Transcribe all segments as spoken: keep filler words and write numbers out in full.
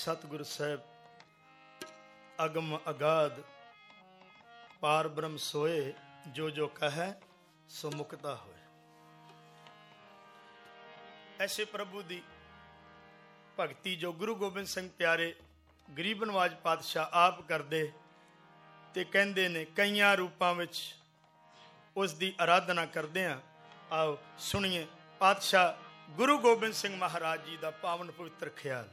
सतगुरु साहब अगम अगाध पार ब्रह्म सोए, जो जो कहे सो मुक्ता होए। ऐसे प्रभु दी भगती जो गुरु गोबिंद सिंह प्यारे गरीब नवाज पातशाह आप करदे ते कहंदे ने कईयां रूपां विच उस दी आराधना करदे आ। आओ सुनिए पातशाह गुरु गोबिंद सिंह महाराज जी दा पावन पवित्र ख्याल।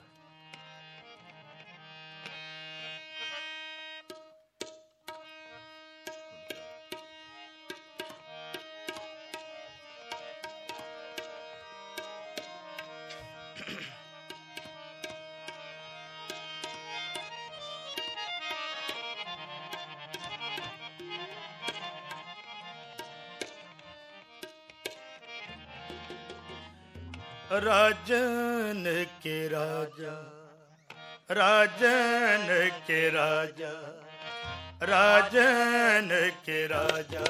राजन के राजा, राजन के राजा, राजन के राजा।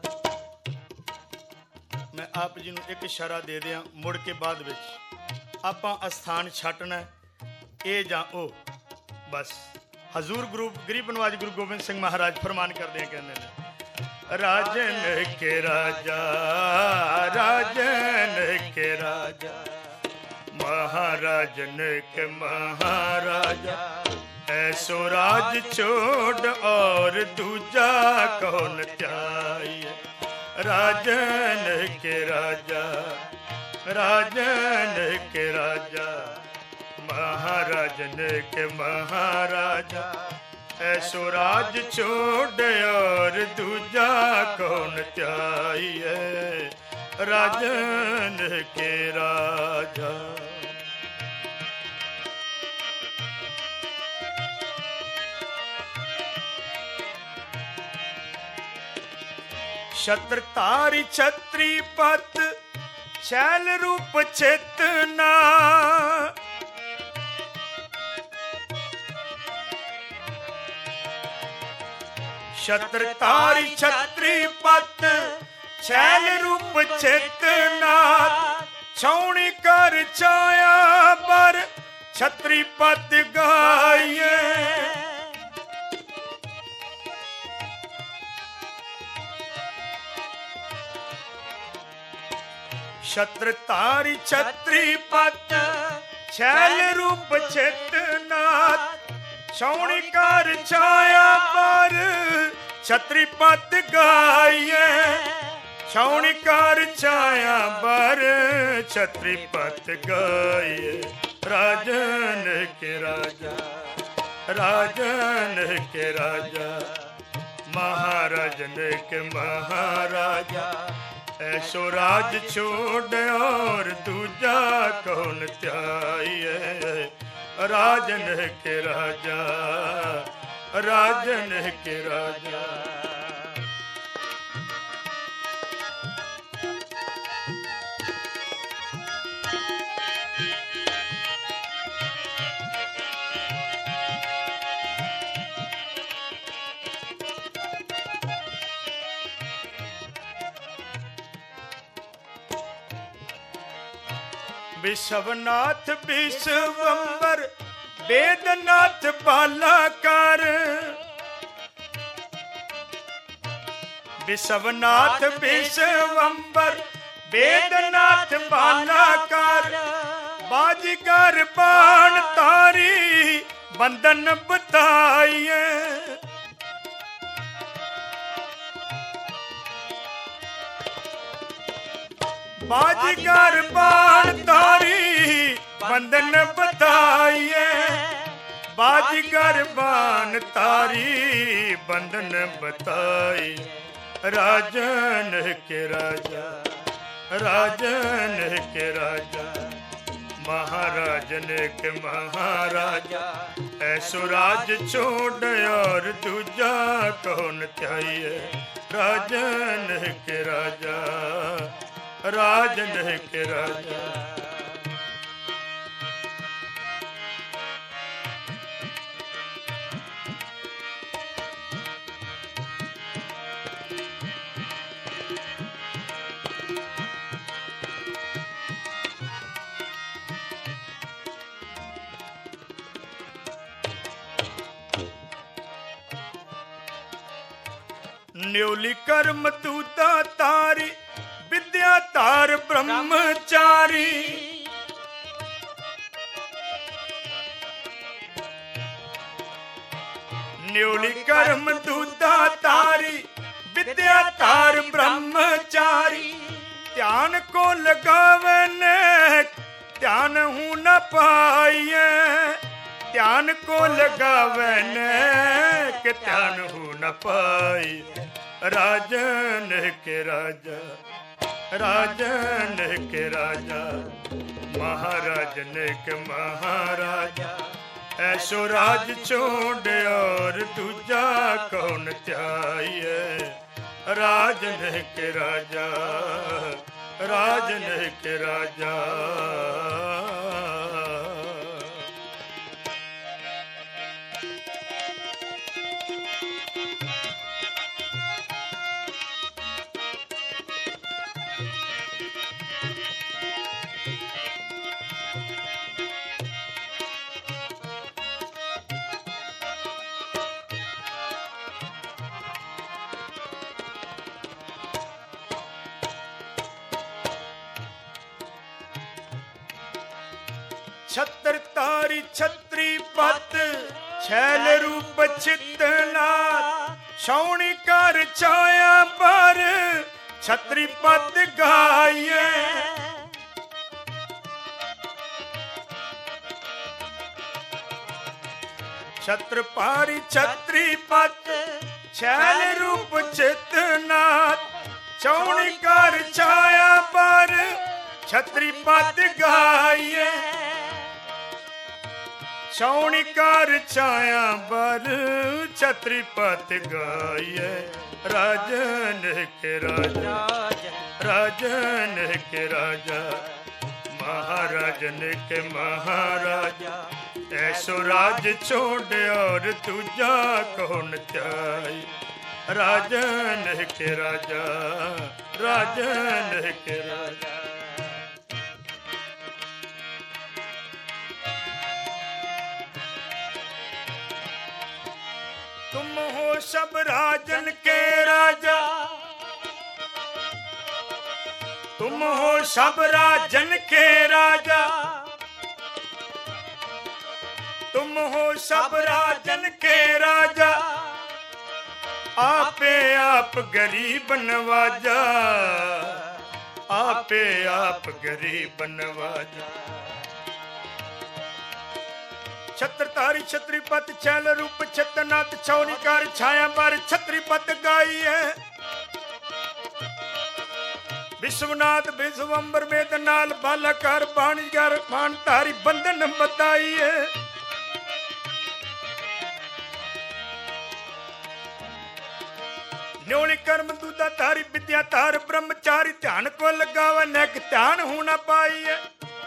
मैं आप जी नूं एक इशारा दे दिया, मुड़ के बाद विच आपां अस्थान छाटना ए जां ओ। बस हजूर गुरु गरीब नवाज गुरु गोबिंद सिंह महाराज फरमान करदे हैं, कहंदे ने राजन के राजा, राजन के राजा, महाराजन के महाराजा, ऐसो राज छोड़ और दूजा कौन चाहिए। राजन के राजा, राजन के राजा, महाराजन के महाराजा, ऐसो राज छोड़ और दूजा कौन चाहिए। राजन के राजा। छत्रधारी छत्री पत छैल रूप चेतना, छत्रधारी छत्री पत छैल रूप चेतना, छौणी कर छाया पर छत्री पत गाये। छत्रधारी छत्री पत छैल रूप चेतना, छौणी कर छाया पर छत्री पत गाये। छौणी कर छाया पर छत्री पत गाये। राजन के राजा, राजन के राजा, महाराजन के महाराजा, ऐसो राज छोड़ और दूजा कौन चाहिए। राजन के राजा, राजन के राजा। विश्वनाथ विश्वंबर वेदनाथ बालाकार, विश्वनाथ विश्वंबर वेदनाथ बालाकार, बाजीगर बाण तारी बंधन बताइए। बाजीगर बाण तारी बंधन बताइए। बाजीगर बाण तारी बंधन बताई। राजन के राजा, राजन के राजा, महाराजन के महाराजा, ऐसो राज छोड़ और दूजा कौन चाहिए। राजन के राजा, राजन के राजा। न्योली कर्म दूता तारी विद्या तार ब्रह्मचारी। न्योली कर्म दूता तारी विद्या तार ब्रह्मचारी। ध्यान को लगावन ध्यान हूं न पाइए। ध्यान को लगावन के ध्यान हूं न पाई। राजन के राजा राजन के राजा महाराजन के महाराजा। ऐसो राज छोड़ और दूजा कौन चाहिए। राजन के राजा राजन के राजा। छत्र तारी छत्री पत छैल रूप चितनाथ। छौणी कर छाया पर छत्री पत गाये। छत्र पारी छत्री पत छैल रूप चितनाथ। छौणी कर छाया पर छत्री पत गाये। छौणी कर छाया बर छत्री पत गाये। राजन के राजा राजन के राजा महाराजन के महाराजा। ऐसो राज छोड़ और दूजा कौन चाहिए। राजन के राजा राजन के राजा। तुम हो सब राजन के राजा। तुम हो सब राजन के राजा। तुम हो सब राजन के राजा। आपे आप गरीब नवाजा। आपे आप गरीब नवाजा। छत्रधारी छत्रीपत छैल रूप छतनाथ। छौनी कर छाया पर छत्रीपत गाई है। विश्वनाथ विश्वम्बर वेद नाल बालाकार बाणीगर बाण तारी बंधन बताई है। न्योली कर्म दूधा तारी विद्या तार ब्रह्मचारी। ध्यान को लगावा नेक ध्यान होना पाई है।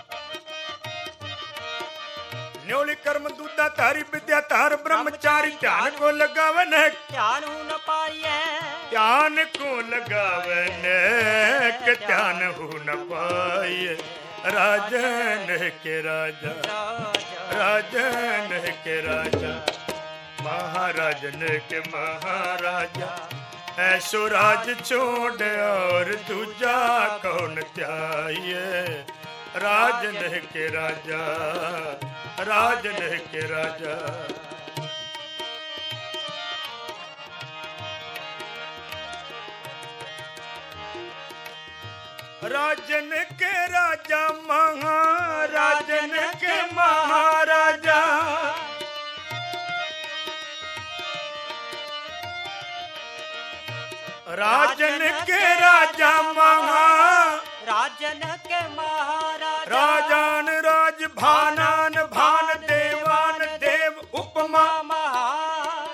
न्योली कर्म दूधा तारी विद्या तार ब्रह्मचारी। ध्यान को लगावन ध्यान हो न पाइए। ध्यान को लगावन के ध्यान हो न पाइए। राजन के राजा राजन के राजा महाराजन के महाराजा। ऐसो राज छोड़ और दूजा कौन चाहिए। राजन के राजा राजन के राजा। राजन के राजा महाराजन के महाराजा। राजन के राजा महा राजन के महाराजा। राजान राज भानान भान देवान देव उपमा महान।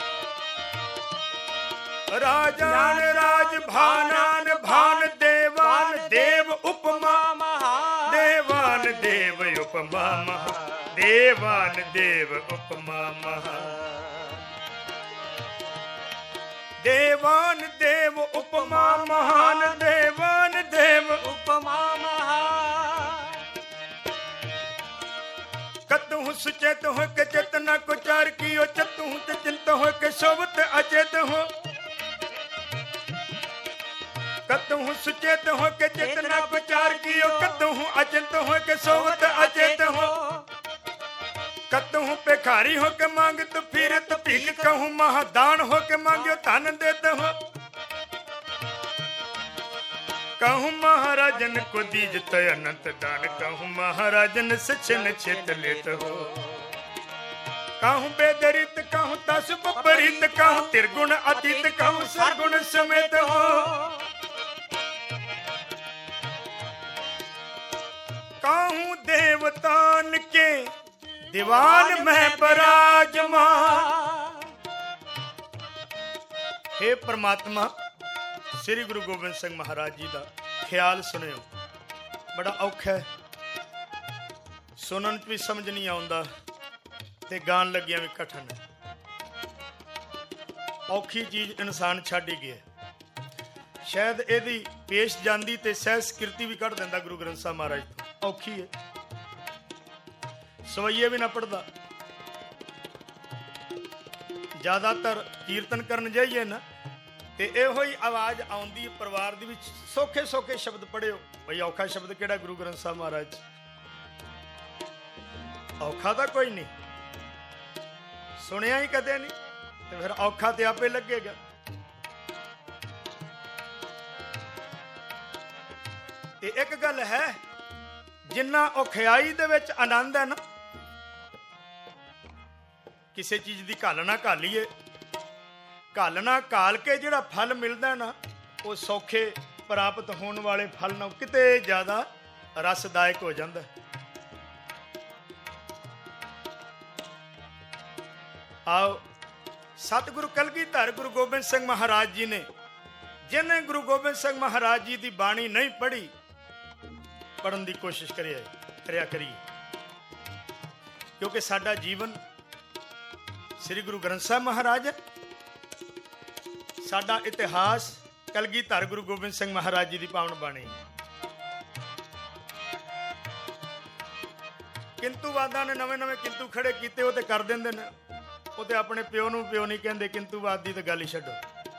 राजान राज भानान भान देवान देव उपमा महान। देवान देव उपमा महान। देवान देव उपमा महान। देवान देव उपमा महान। देवान देव उपमा महान। कतहु सुचेत हो के चेतना को चार कियो। चतहु चिंत हो के सोवत अचेत हो। कतहु सुचेत हो के चेतना विचार कियो, कतहु अचिंत हो के सोवत अचेत हो, कतहु पेखारी हो के मांगत फिरत भीख, कहूँ महादान हो के मांग्यो धन देत हो, कहूँ महाराजन को दीजत अनंत दान, कहूँ महाराजन सचिन चित लेत हो, कहूँ बेदरित कहूँ तस विपरीत, कहूँ त्रिगुण अतीत कहूँ सरगुण समेत हो, कहूँ देवतान के दीवान में बराजमान। हे परमात्मा, श्री गुरु गोबिंद सिंह महाराज जी का ख्याल सुनियो। बड़ा औखा है, सुनन च भी समझ नहीं आता ते गान लगिया भी कठिन है। औखी चीज इंसान छड़ ही गया। शायद एदी पेश जांदी ते सहज कीर्ति भी कढ़ देंदा गुरु ग्रंथ साहब महाराज तो। औखी है, सवैये भी ना पढ़दा। ज्यादातर कीर्तन करन जाइए ना ते इहो ही आवाज आउंदी परिवार दे विच, सौखे सौखे शब्द पढ़ियो। भाई औखा शब्द केड़ा गुरु ग्रंथ साहब महाराज? औखा तो कोई नहीं, सुनिया ही कदे नहीं, तो फिर औखा ते आपे लगेगा। ते एक गल है, जिन्ना औखियाई दे विच आनंद है ना, किसी चीज की घालना घालीए, घालना घाल के जिहड़ा फल मिलदा ना, वो सौखे प्राप्त होने वाले फल नालों किते ज्यादा रसदायक हो जाता है। आओ सतगुरु कलगीधर गुरु गोबिंद सिंह महाराज जी ने, जिन्हें गुरु गोबिंद सिंह महाराज जी की बाणी नहीं पढ़ी, पढ़न की कोशिश करिए करिया करिए, क्योंकि साडा जीवन श्री गुरु ग्रंथ साहब महाराज है, साडा इतिहास कलगीधर गुरु गोबिंद सिंह महाराज जी की पावन बाणी। किंतुवादा ने नवे नवे किंतु खड़े किए, वो तो कर देंगे ने, वो तो अपने प्यो नूं प्यो नहीं कहते, किंतुवाद की तो गल ही छड्डो।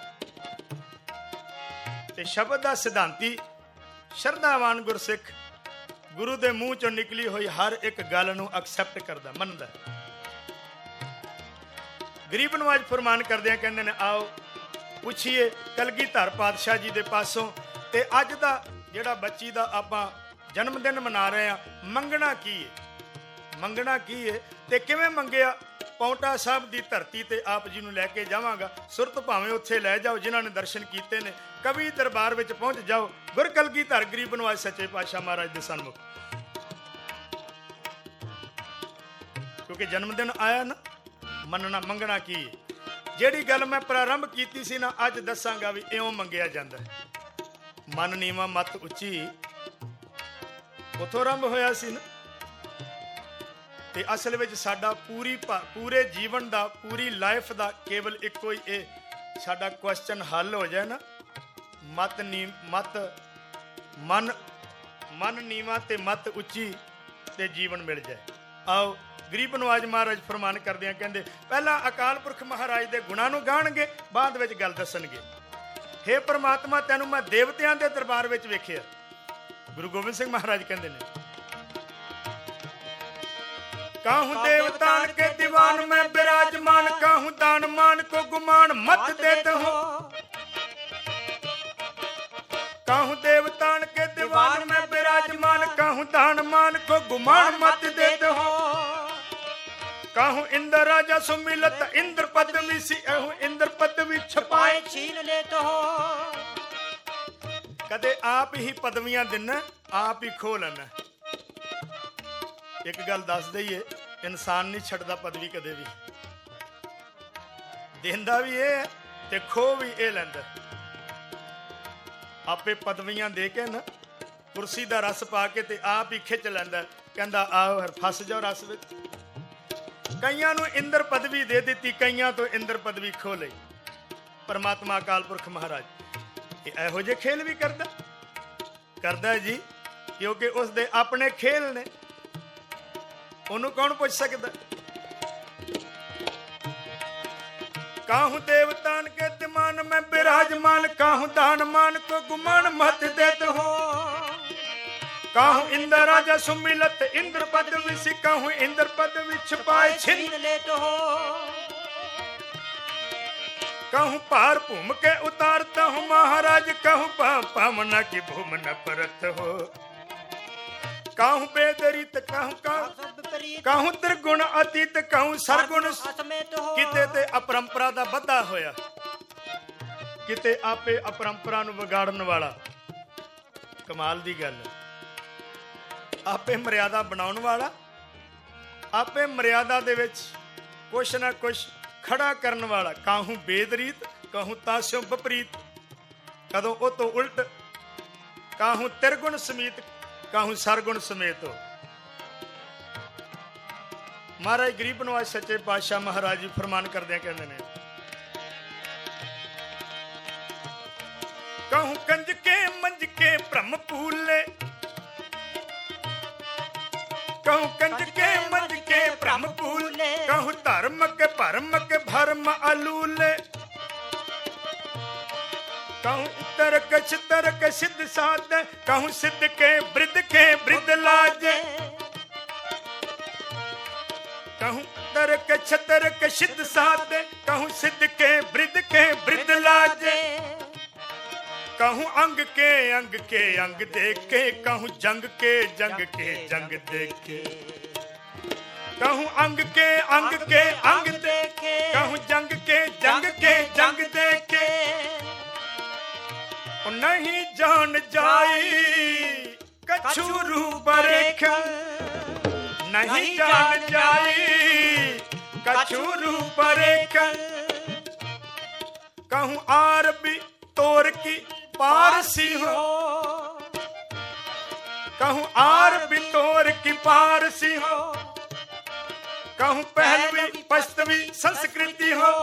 ते शब्द का सिद्धांती शरधावान गुरसिख गुरु के मूँह चों निकली हुई हर एक गल नूं एक्सैप्ट करदा, मनदा। गरीब नवाज फरमान करदे कहंदे ने, आओ पुछिए कलगीधर पातशाह जी के पासों, ते अज दा जिहड़ा बच्ची दा आपां जन्मदिन मना रहे हैं, मंगना की है, मंगना की है ते किवें मंगिया। पौंटा साहब की धरती ते आप जी नूं लैके जावांगा, सुरत भावें उत्थे लै जाओ जिन्हां ने दर्शन कीते ने, कवि दरबार विच पहुंच जाओ, गुर कलगीधर गरीब नवाज सच्चे पातशाह महाराज दे सन्मुख, क्योंकि जन्मदिन आया ना, मनना मंगना की है। जिहड़ी गल मैं प्रारंभ कीती सी ना, अज दसांगा भी इउं मंगिया जांदा है। मन नीवा मत उच्ची, उथों आरंभ होया सी ना। ते असल विच साडा पूरी पूरे जीवन दा, पूरी लाइफ दा केवल इक्को ही ए साडा क्वेश्चन हल हो जाए ना, मत नी मत मन मन नीवा ते मत उच्ची ते जीवन मिल जाए। आओ गरीब नवाज महाराज फरमान करदे हैं, कहंदे पहला अकाल पुरख महाराज दे गुणां नूं गाणगे, बाद विच गल दसणगे। हे परमात्मा, तैनूं मैं देवतियां दे दरबार विच वेखिया। गुरु गोबिंद सिंह महाराज कहंदे ने, काहू देवतान के दीवान में विराजमान, काहू दान मान को गुमान मत देत हो, काहू देवतान के दीवान में विराजमान, काहू दान मान को गुमान मत देत हो, काहू इंद्र राजा सुमिलत इंद्र पदवी सी, एहू इंद्र पदवी छपाए छीन लेत हो। कदे आप ही पदवियां देना, आप ही खो लेना। एक गल दस दईए, इंसान नहीं छड़दा पदवी कदे भी, देंदा भी ये है ते खो भी ये लैंदा। आपे पदवियां दे के ना कुर्सी दा रस पा के ते आप ही खिच लैंदा, कहंदा आओ हर फस जाओ रस विच। कईयां नूं इंद्र पदवी दे दित्ती, कईयां तो इंद्र पदवी खो लई। परमात्मा अकाल पुरख महाराज ये इहो जे खेल भी करदा करदा जी, क्योंकि उसदे अपने खेल ने, उन्होंने कौन पुछ सकता। काहू देवतान के दिमान में विराजमान, काहू दान मान को गुमान मत देत हो। काहू इंद्र राजा सुमिलत इंद्र पद विष, काहू इंद्र पद विछ पाए छिन लेत हो। कहूँ पार भूम के उतारता हूँ महाराज, कहूँ पावना की भूम न परत हो। कहूँ बेदरित कहूँ कहूँ कहूँ त्रिगुण अतीत, कहूँ सरगुण किते ते अपरंपरा दा बधा होया, किते आपे अपरंपरा नूं विगाड़न वाला। कमाल दी गल, आपे मर्यादा बनाउण वाला, आपे मर्यादा दे विच कुछ ना कुछ खड़ा करन वाला। काहू बेदरीत कहूँ तास्यों विपरीत, कदों ओ तो उल्ट, काहू त्रिगुण समेत काहू सरगुण समेत हो। महाराज गरीब नवाज सच्चे पातशाह महाराज जी फरमान करदे कहंदे ने, कहूँ कंज के मंज के ब्रह्म पूले, कहूँ कंज के मंज के ब्रह्म पूले, कहूँ धर्म के भरम के भरम अलूले, कहूँ तरक तरक सिद्ध साध, कहूँ सिद्ध के वृद्ध के वृद्ध लाजे, कहूँ तरक तरक सिद्ध साध, कहूँ सिद्ध के वृद्ध के वृद्ध लाजे, कहूँ अंग के अंग के अंग देखे, कहूँ जंग के जंग के जंग देखे, कहूँ अंग के अंग के अंग देखे, कहूँ जंग के जंग के जंग देखे। नहीं जान जाई कछु रूप रेखा, नहीं जान जाई कछु रूप रेखा, कहूँ आरबी तोर की पारसी हो, कहूँ आरबी तोर की पारसी हो, कहूँ पहलवी पश्चिमी संस्कृति हो,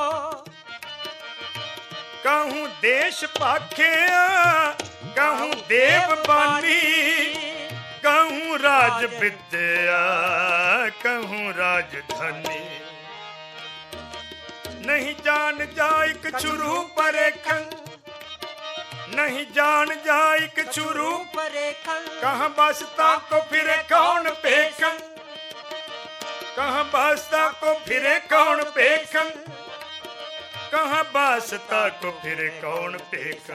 कहूँ देश पाखे कहूँ देव बानी, कहूँ राज विद्या कहूँ राजधानी। नहीं जान जाय कछु रूप रेखा, नहीं जान जाय कछु रूप रेखा, कहाँ बसता को फिरे कौन पेखा, कहाँ बसता को फिरे कौन पेखा, कहाँ बसता को फिरे कौन पेखा।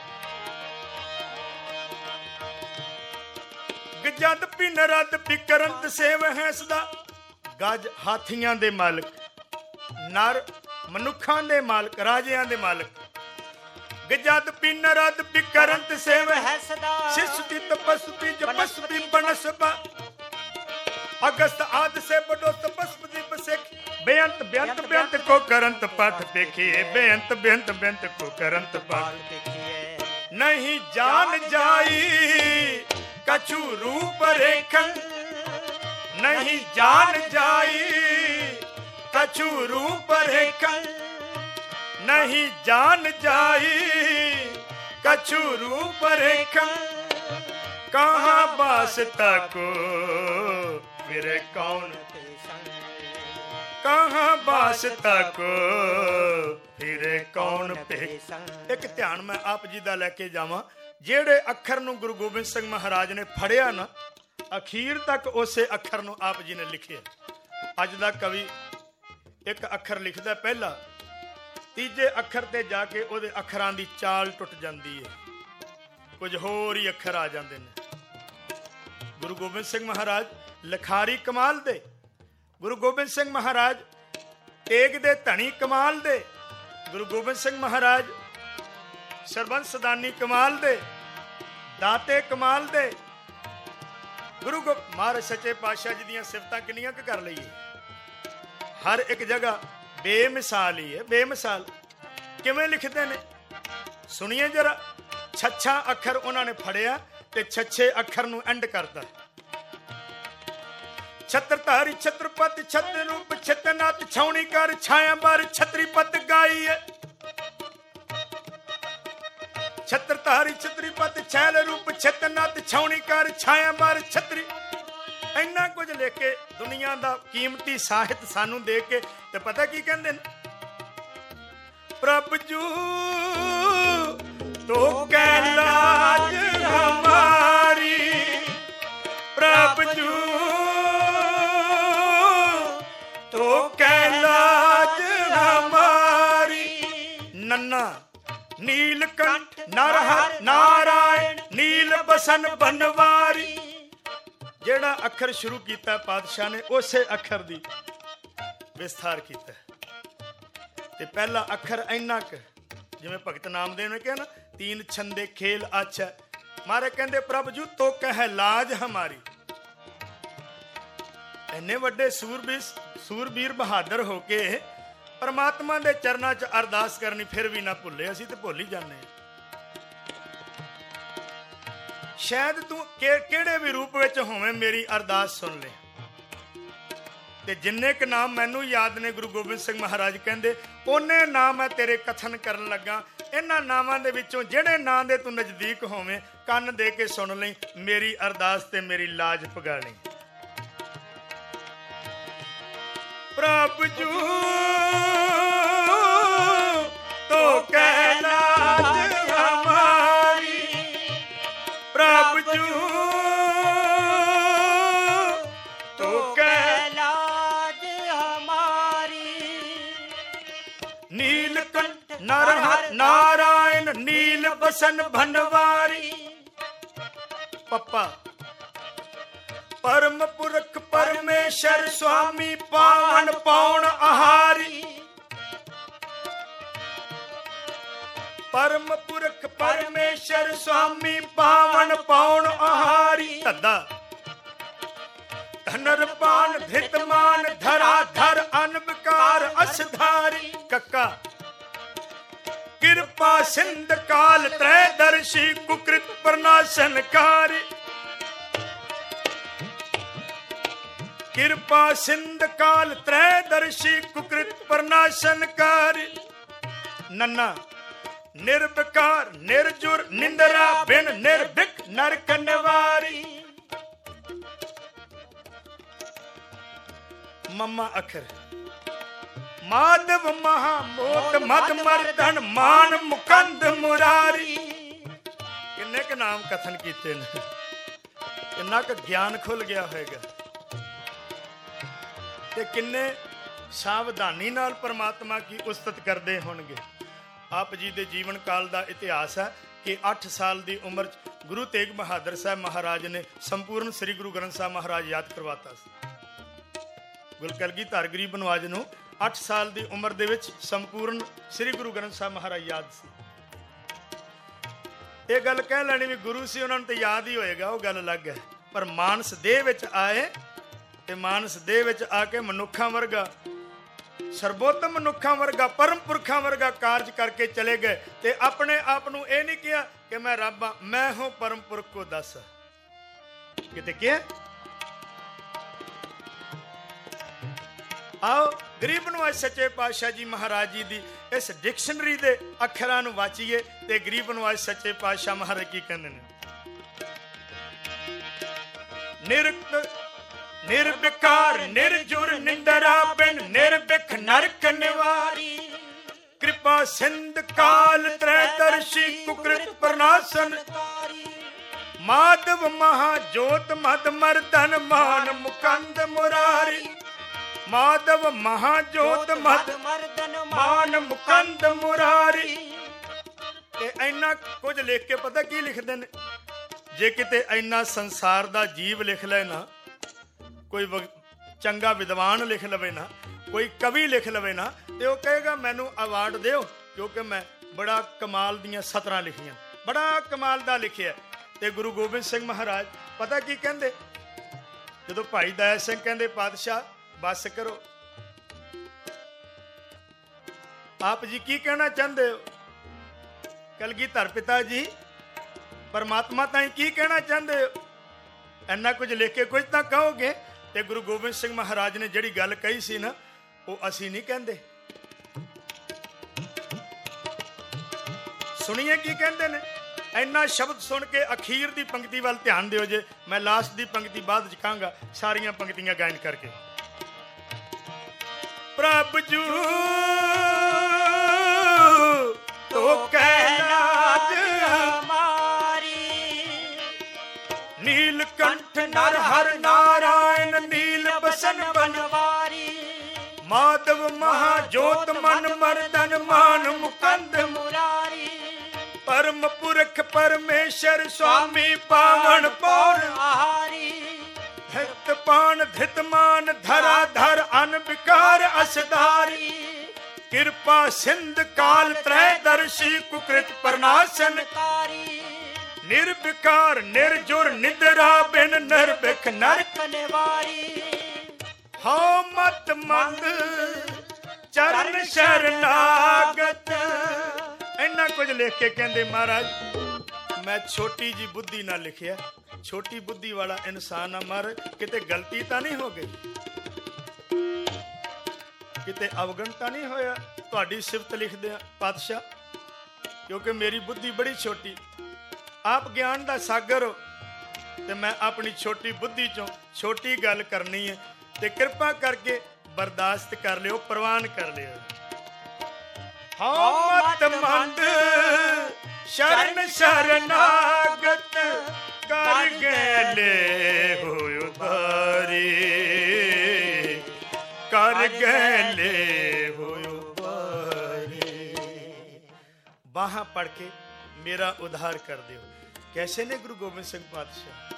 गजद पी नरद पी करंत सेव है सदा, गज हाथियां दे मालक, नर मनुखां दे मालक, राजियां दे मालक। गजद पी नरद पी करंत सेव है सदा, शिशुति तपस्वी जपस्वी बनसबा, अगस्त आद से बड़ो तपस्वी बसेख, बेअंत बेअंत बेअंत को करंत पाठ देखिए, बेअंत बेअंत बेअंत को करंत पाठ देखिए। नहीं जान जाई कछु रूप रेखन, नहीं जान जाई कछु रूप रेखन, नहीं जान जाई कछु रूप रेखन, कहाँ बासता को फिरे कौन, कहाँ बासता को फिरे कौन पे। एक ध्यान मैं आप जी दा लेके जावां, ਜਿਹੜੇ ਅੱਖਰ ਨੂੰ ਗੁਰੂ ਗੋਬਿੰਦ ਸਿੰਘ ਮਹਾਰਾਜ ਨੇ ਫੜਿਆ ਨਾ, ਅਖੀਰ ਤੱਕ ਉਸੇ ਅੱਖਰ ਨੂੰ ਆਪ ਜੀ ਨੇ ਲਿਖਿਆ। ਅੱਜ ਦਾ ਕਵੀ ਇੱਕ ਅੱਖਰ ਲਿਖਦਾ ਪਹਿਲਾ, ਤੀਜੇ ਅੱਖਰ ਤੇ ਜਾ ਕੇ ਉਹਦੇ ਅੱਖਰਾਂ ਦੀ ਚਾਲ ਟੁੱਟ ਜਾਂਦੀ ਹੈ, ਕੁਝ ਹੋਰ ਹੀ ਅੱਖਰ ਆ ਜਾਂਦੇ ਨੇ। ਗੁਰੂ ਗੋਬਿੰਦ ਸਿੰਘ ਮਹਾਰਾਜ ਲਿਖਾਰੀ ਕਮਾਲ ਦੇ, ਗੁਰੂ ਗੋਬਿੰਦ ਸਿੰਘ ਮਹਾਰਾਜ ਤੇਗ ਦੇ ਧਣੀ ਕਮਾਲ ਦੇ, ਗੁਰੂ ਗੋਬਿੰਦ ਸਿੰਘ ਮਹਾਰਾਜ ਸਰਬੰਸ ਸਦਾਨੀ ਕਮਾਲ ਦੇ, ਦਾਤੇ ਕਮਾਲ ਦੇ। ਗੁਰੂ ਗੋ ਮਹਾਰਾਜ ਸੱਚੇ ਪਾਤਸ਼ਾਹ ਜੀ ਦੀਆਂ ਸਿਫਤਾਂ ਕਿੰਨੀਆਂ ਕੁ ਕਰ ਲਈਏ, ਹਰ ਇੱਕ ਜਗ੍ਹਾ ਬੇਮਿਸਾਲ ਹੀ ਹੈ। ਬੇਮਿਸਾਲ ਕਿਵੇਂ ਲਿਖਦੇ ਨੇ ਸੁਣੀਏ ਜਰਾ। ਛੱਛਾ ਅੱਖਰ ਉਹਨਾਂ ਨੇ ਫੜਿਆ ਤੇ ਛੱਛੇ ਅੱਖਰ ਨੂੰ ਐਂਡ ਕਰਦਾ। ਛਤਰਧਾਰੀ ਛਤਰਪਤੀ ਛਤਰ ਰੂਪ ਛਤਨਾਥ ਛਾਉਣੀ ਕਰ ਛਾਇਆ ਬਾਰ ਛਤਰੀਪਤ ਗਾਈ ਹੈ। ਛਤਰਧਾਰੀ ਛਤਰੀਪਤ ਛੈਲ ਰੂਪ ਛਤਨਾਥ ਛਾਉਣੀ ਕਰ ਛਾਇਆ ਬਾਰ ਛਤਰੀ। ਇੰਨਾ ਕੁਝ ਲਿਖ ਕੇ ਦੁਨੀਆ ਦਾ ਕੀਮਤੀ ਸਾਹਿਤ ਸਾਨੂੰ ਦੇ ਕੇ ਤੇ ਪਤਾ ਕੀ ਕਹਿੰਦੇ ਨੇ, प्रभु जू तो कह लाज हमारी, प्रभु जू तो कह लाज हमारी। नन्ना नीलकंठ नरहर नारायण नील बसन बनवारी। ਜਿਹੜਾ ਅੱਖਰ ਸ਼ੁਰੂ ਕੀਤਾ ਪਾਤਸ਼ਾਹ ਨੇ ਉਸੇ ਅੱਖਰ ਦੀ ਵਿਸਥਾਰ ਕੀਤਾ ਤੇ ਪਹਿਲਾ ਅੱਖਰ ਇੰਨਾ ਕੁ ਜਿਵੇਂ ਭਗਤ ਨਾਮਦੇਵ ਨੇ ਕਿਹਾ ਨਾ ਤੀਨ ਛੰਦੇ ਖੇਲ ਆਛਾ। ਮਾਰੇ ਕਹਿੰਦੇ ਪ੍ਰਭੂ ਜੂ ਤੋ ਕਹਿ ਲਾਜ ਹਮਾਰੀ। ਇੰਨੇ ਵੱਡੇ ਸੂਰਬੀਰ ਸੂਰਬੀਰ ਬਹਾਦਰ ਹੋ ਕੇ ਪਰਮਾਤਮਾ ਦੇ ਚਰਨਾਂ 'ਚ ਅਰਦਾਸ ਕਰਨੀ ਫਿਰ ਵੀ ਨਾ ਭੁੱਲੇ। ਅਸੀਂ ਤੇ ਭੁੱਲ ਹੀ ਜਾਂਦੇ ਹਾਂ। ਸ਼ਾਇਦ ਤੂੰ ਕਿਹੜੇ ਵੀ ਰੂਪ ਵਿੱਚ ਹੋਵੇਂ ਮੇਰੀ ਅਰਦਾਸ ਸੁਣ ਲੈ। ਤੇ ਜਿੰਨੇ ਕੁ ਨਾਮ ਮੈਨੂੰ ਯਾਦ ਨੇ ਗੁਰੂ ਗੋਬਿੰਦ ਸਿੰਘ ਮਹਾਰਾਜ ਕਹਿੰਦੇ ਉਹਨੇ ਨਾਮ ਮੈਂ ਤੇਰੇ ਕਥਨ ਕਰਨ ਲੱਗਾ। ਇਹਨਾਂ ਨਾਵਾਂ ਦੇ ਵਿੱਚੋਂ ਜਿਹੜੇ ਨਾਂ ਦੇ ਤੂੰ ਨਜ਼ਦੀਕ ਹੋਵੇਂ ਕੰਨ ਦੇ ਕੇ ਸੁਣ ਲਈ, ਮੇਰੀ ਅਰਦਾਸ ਤੇ ਮੇਰੀ ਲਾਜ ਪੁਗਾ ਲਈ। ਪ੍ਰਭ ਜੂ ਤੋ ਕਹਿ ਲਾਜ ਹਮਾਰੀ, ਪ੍ਰਭ ਜੂ ਤੋ ਕਹਿ ਲਾਜ ਹਮਾਰੀ। ਨੀਲਕੰਠ ਨਰਹਰ ਨਾਰਾਇਣ ਨੀਲ ਬਸਨ ਭਨਵਾਰੀ। ਪੱਪਾ ਪਰਮ ਪੁਰਖ ਪਰਮੇਸ਼ਰ ਸੁਆਮੀ ਪਾਵਨ ਪਾਉਣ ਆਹਾਰੀ। ਪਰਮ ਪੁਰਖ ਪਰਮੇਸ਼ਰ ਸੁਆਮੀ ਪਾਵਨ ਪਾਉਣ ਆਹਾਰੀ। ਧੱਦਾ ਧਨਰਪਾਨ ਧਿਤਮਾਨ ਧਰਾ ਧਰ ਅਨਬਕਾਰ ਅਸਧਾਰੀ। ਕੱਕਾ ਕਿਰਪਾ ਸਿੰਧ ਕਾਲ ਤ੍ਰੈ ਦਰਸ਼ੀ ਕੁਕ੍ਰਿਤ ਪ੍ਰਨਾਸ਼ਨਕਾਰੀ। ਕਿਰਪਾ ਸਿੰਧ ਕਾਲ ਤ੍ਰੈ ਦਰਸ਼ੀ ਕੁਕ੍ਰਿਤ ਪ੍ਰਨਾਸ਼ਨਕਾਰੀ। ਨੰਨਾ ਨਿਰਵਿਕਾਰ ਨਿਰਜੁਰ ਨਿੰਦਰਾ ਬਿਨ ਨਿਰਭਿਕ ਨਰਕ ਨਿਵਾਰੀ। ਮਮਾ ਅੱਖਰ ਮਾਧਵ ਮਹਾ ਮੋਤ ਮਦ ਮਰਦਨ ਮਾਨ ਮੁਕੰਦ ਮੁਰਾਰੀ। ਕਿੰਨੇ ਕੁ ਨਾਮ ਕਥਨ ਕੀਤੇ ਨੇ, ਕਿੰਨਾ ਕੁ ਗਿਆਨ ਖੁੱਲ ਗਿਆ ਹੋਏਗਾ ਤੇ ਕਿੰਨੇ ਸਾਵਧਾਨੀ ਨਾਲ ਪਰਮਾਤਮਾ ਕੀ ਉਸਤਤ ਕਰਦੇ ਹੋਣਗੇ। ਆਪ ਜੀ ਦੇ ਜੀਵਨ ਕਾਲ ਦਾ ਇਤਿਹਾਸ ਹੈ ਕਿ ਅੱਠ ਸਾਲ ਦੀ ਉਮਰ 'ਚ ਗੁਰੂ ਤੇਗ ਬਹਾਦਰ ਸਾਹਿਬ ਮਹਾਰਾਜ ਨੇ ਸੰਪੂਰਨ ਸ੍ਰੀ ਗੁਰੂ ਗ੍ਰੰਥ ਸਾਹਿਬ ਮਹਾਰਾਜ ਯਾਦ ਕਰਵਾਤਾ ਸੀ। ਗੁਰੂ ਕਲਗੀਧਰ ਗਰੀਬ ਨਵਾਜ ਨੂੰ ਅੱਠ ਸਾਲ ਦੀ ਉਮਰ ਦੇ ਵਿੱਚ ਸੰਪੂਰਨ ਸ੍ਰੀ ਗੁਰੂ ਗ੍ਰੰਥ ਸਾਹਿਬ ਮਹਾਰਾਜ ਯਾਦ ਸੀ। ਇਹ ਗੱਲ ਕਹਿ ਲੈਣੀ ਵੀ ਗੁਰੂ ਸੀ ਉਹਨਾਂ ਨੂੰ ਤਾਂ ਯਾਦ ਹੀ ਹੋਏਗਾ, ਉਹ ਗੱਲ ਅਲੱਗ ਹੈ। ਪਰ ਮਾਨਸ ਦੇਹ ਵਿੱਚ ਆਏ ਤੇ ਮਾਨਸ ਦੇਹ ਵਿੱਚ ਆ ਕੇ ਮਨੁੱਖਾਂ ਵਰਗਾ ਸਰਬੋਤਮ ਮਨੁੱਖਾਂ ਵਰਗਾ ਪਰਮ ਪੁਰਖਾਂ ਵਰਗਾ ਕਾਰਜ ਕਰਕੇ ਚਲੇ ਗਏ ਤੇ ਆਪਣੇ ਆਪ ਨੂੰ ਇਹ ਨਹੀਂ ਕਿਹਾ ਕਿ ਮੈਂ ਰੱਬ ਹਾਂ, ਮੈਂ ਹਾਂ ਪਰਮ ਪੁਰਖ ਕੋ ਦੱਸ। ਕਿਤੇ ਕਿਹਾ ਆਓ ਗਰੀਬ ਨਵਾਜ ਸੱਚੇ ਪਾਤਸ਼ਾਹ ਜੀ ਮਹਾਰਾਜ ਜੀ ਦੀ ਇਸ ਡਿਕਸ਼ਨਰੀ ਦੇ ਅੱਖਰਾਂ ਨੂੰ ਵਾਚੀਏ ਤੇ ਗਰੀਬ ਨਵਾਜ ਸੱਚੇ ਪਾਤਸ਼ਾਹ ਮਹਾਰਾਜ ਕੀ ਕਹਿੰਦੇ ਨੇ। ਨਿਰਕ ਨਿਰਵਿਕਾਰ ਨਿਰਜੁਰ ਨਿੰਦਰਾ ਬਿਨ ਨਿਰਭਿਖ ਨਰਕ ਨਿਵਾਰੀ। ਕਿਰਪਾ ਸਿੰਧ ਕਾਲ ਤ੍ਰੈ ਦਰਸ਼ੀ ਕੁਕ੍ਰਿਤ ਪ੍ਰਨਾਸ਼ਨ। ਮਾਧਵ ਮਹਾ ਜੋਤ ਮਦ ਮਰਦਨ ਮਾਨ ਮੁਕੰਦ ਮੁਰਾਰੀ। ਮਾਧਵ ਮਹਾ ਜੋਤ ਮਦ ਮਰਦਨ ਮਾਨ ਮੁਕੰਦ ਮੁਰਾਰੀ। ਤੇ ਇੰਨਾ ਕੁਝ ਲਿਖ ਕੇ ਪਤਾ ਕੀ ਲਿਖਦੇ ਨੇ, ਜੇ ਕਿਤੇ ਇੰਨਾ ਸੰਸਾਰ ਦਾ ਜੀਵ ਲਿਖ ਲੈ ਨਾ, ਕੋਈ ਚੰਗਾ ਵਿਦਵਾਨ ਲਿਖ ਲਵੇ ਨਾ, ਕੋਈ ਕਵੀ ਲਿਖ ਲਵੇ ਨਾ, ਤੇ ਉਹ ਕਹੇਗਾ ਮੈਨੂੰ ਅਵਾਰਡ ਦਿਓ ਕਿਉਂਕਿ ਮੈਂ ਬੜਾ ਕਮਾਲ ਦੀਆਂ ਸਤਰਾਂ ਲਿਖੀਆਂ, ਬੜਾ ਕਮਾਲ ਦਾ ਲਿਖਿਆ। ਤੇ ਗੁਰੂ ਗੋਬਿੰਦ ਸਿੰਘ ਮਹਾਰਾਜ ਪਤਾ ਕੀ ਕਹਿੰਦੇ, ਜਦੋਂ ਭਾਈ ਦਇਆ ਸਿੰਘ ਕਹਿੰਦੇ ਪਾਤਸ਼ਾਹ ਬਸ ਕਰੋ, ਆਪ ਜੀ ਕੀ ਕਹਿਣਾ ਚਾਹੁੰਦੇ ਹੋ? ਕਲਗੀਧਰ ਪਿਤਾ ਜੀ ਪਰਮਾਤਮਾ ਤਾਈਂ ਕੀ ਕਹਿਣਾ ਚਾਹੁੰਦੇ ਹੋ? ਇੰਨਾ ਕੁਝ ਲਿਖ ਕੇ ਕੁਝ ਤਾਂ ਕਹੋਗੇ। ਤੇ ਗੁਰੂ ਗੋਬਿੰਦ ਸਿੰਘ ਮਹਾਰਾਜ ਨੇ ਜਿਹੜੀ ਗੱਲ ਕਹੀ ਸੀ ਨਾ, ਉਹ ਅਸੀਂ ਨਹੀਂ ਕਹਿੰਦੇ। ਸੁਣੀਏ ਕੀ ਕਹਿੰਦੇ ਨੇ। ਇੰਨਾ ਸ਼ਬਦ ਸੁਣ ਕੇ ਅਖੀਰ ਦੀ ਪੰਕਤੀ ਵੱਲ ਧਿਆਨ ਦਿਓ ਜੇ, ਮੈਂ ਲਾਸਟ ਦੀ ਪੰਕਤੀ ਬਾਅਦ ਚ ਕਹਾਂਗਾ, ਸਾਰੀਆਂ ਪੰਕਤੀਆਂ ਗਾਇਨ ਕਰਕੇ। ਪ੍ਰਭ ਜੂ ਕਹਿ ਲਾਜ ਹਮਾਰੀ। ਨੀਲਕੰਠ ਨਰ ਹਰ ਨਾਰਾਇਣ ਨੀਲ ਬਸਨ ਬਨਵਾਰੀ। ਮਾਧਵ ਮਹਾ ਜੋਤ ਮਨ ਮਰਦਨ ਮਾਨ ਮੁਕੰਦ ਮੁਰਾਰੀ। ਪਰਮ ਪੁਰਖ ਪਰਮੇਸ਼ਰ ਸੁਆਮੀ ਪਾਵਨ ਪੌਣ ਆਹਾਰੀ। ਧਿਤ ਪਾਨ ਧਿਤ ਮਾਨ ਧਰਾ ਧਰ ਅਨ ਵਿਕਾਰ ਅਸਧਾਰੀ। ਕਿਰਪਾ ਸਿੰਧ ਕਾਲ ਤ੍ਰੈ ਦਰਸ਼ੀ ਕੁਕ੍ਰਿਤ ਪ੍ਰਨਾਸ਼ਨ ਕਾਰੀ। ਨਿਰਵਿਕਾਰ ਨਿਰਜੁਰ ਨਿਦਰਾ ਬਿਨ ਨਿਰਭਿਖ ਨਰਕ ਨਿਵਾਰੀ। ਹਉ ਮਤ ਮੰਦ ਚਰਨ ਸ਼ਰਨਾਗਤ। ਇੰਨਾ ਕੁਝ ਲਿਖ ਕੇ ਕਹਿੰਦੇ ਮਹਾਰਾਜ ਮੈਂ ਛੋਟੀ ਜੀ ਬੁੱਧੀ ਨਾਲ ਲਿਖਿਆ। ਛੋਟੀ ਬੁੱਧੀ ਵਾਲਾ ਇਨਸਾਨ ਆ ਮਹਾਰਾਜ, ਕਿਤੇ ਗਲਤੀ ਤਾਂ ਨਹੀਂ ਹੋ ਗਈ, ਕਿਤੇ ਅਵਗਣ ਤਾਂ ਨਹੀਂ ਹੋਇਆ। ਤੁਹਾਡੀ ਸਿਫਤ ਲਿਖਦੇ ਆ ਪਾਤਸ਼ਾਹ, ਕਿਉਂਕਿ ਮੇਰੀ ਬੁੱਧੀ ਬੜੀ ਛੋਟੀ, ਆਪ ਗਿਆਨ ਦਾ ਸਾਗਰ ਹੋ ਤੇ ਮੈਂ ਆਪਣੀ ਛੋਟੀ ਬੁੱਧੀ ਚੋਂ ਛੋਟੀ ਗੱਲ ਕਰਨੀ ਹੈ ਤੇ ਕਿਰਪਾ ਕਰਕੇ ਬਰਦਾਸ਼ਤ ਕਰ ਲਿਓ, ਪ੍ਰਵਾਨ ਕਰ ਲਿਓ। ਹਉ ਮਤ ਮੰਦ ਸ਼ਰਨ ਸ਼ਰਨਾਗਤ ਕਰ ਗੈਲੇ ਹੋਇ ਉਧਾਰੀ। ਕਰ ਗੈਲੇ ਹੋਇ ਉਧਾਰੀ। ਬਾਹਾਂ ਪੜ ਕੇ ਮੇਰਾ ਉਧਾਰ ਕਰ ਦਿਓ। ਕੈਸੇ ਨੇ ਗੁਰੂ ਗੋਬਿੰਦ ਸਿੰਘ ਪਾਤਸ਼ਾਹ?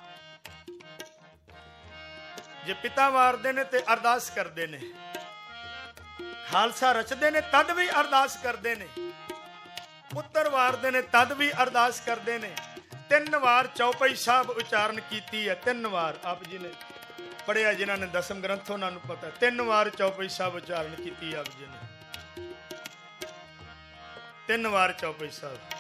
ਜੇ ਪਿਤਾ ਵਾਰਦੇ ਨੇ ਤੇ ਅਰਦਾਸ ਕਰਦੇ ਨੇ, ਖਾਲਸਾ ਰਚਦੇ ਨੇ ਤਦ ਵੀ ਅਰਦਾਸ ਕਰਦੇ ਨੇ, ਪੁੱਤਰ ਵਾਰਦੇ ਨੇ ਤਦ ਵੀ ਅਰਦਾਸ ਕਰਦੇ ਨੇ। ਤਿੰਨ ਵਾਰ ਚੌਪਈ ਸਾਹਿਬ ਉਚਾਰਨ ਕੀਤੀ ਹੈ, ਤਿੰਨ ਵਾਰ ਆਪ ਜੀ ਨੇ ਪੜਿਆ, ਜਿਨ੍ਹਾਂ ਨੇ ਦਸਮ ਗ੍ਰੰਥ ਉਹਨਾਂ ਨੂੰ ਪਤਾ। ਤਿੰਨ ਵਾਰ ਚੌਪਈ ਸਾਹਿਬ ਉਚਾਰਨ ਕੀਤੀ ਆਪ ਜੀ ਨੇ, ਤਿੰਨ ਵਾਰ ਚੌਪਈ ਸਾਹਿਬ।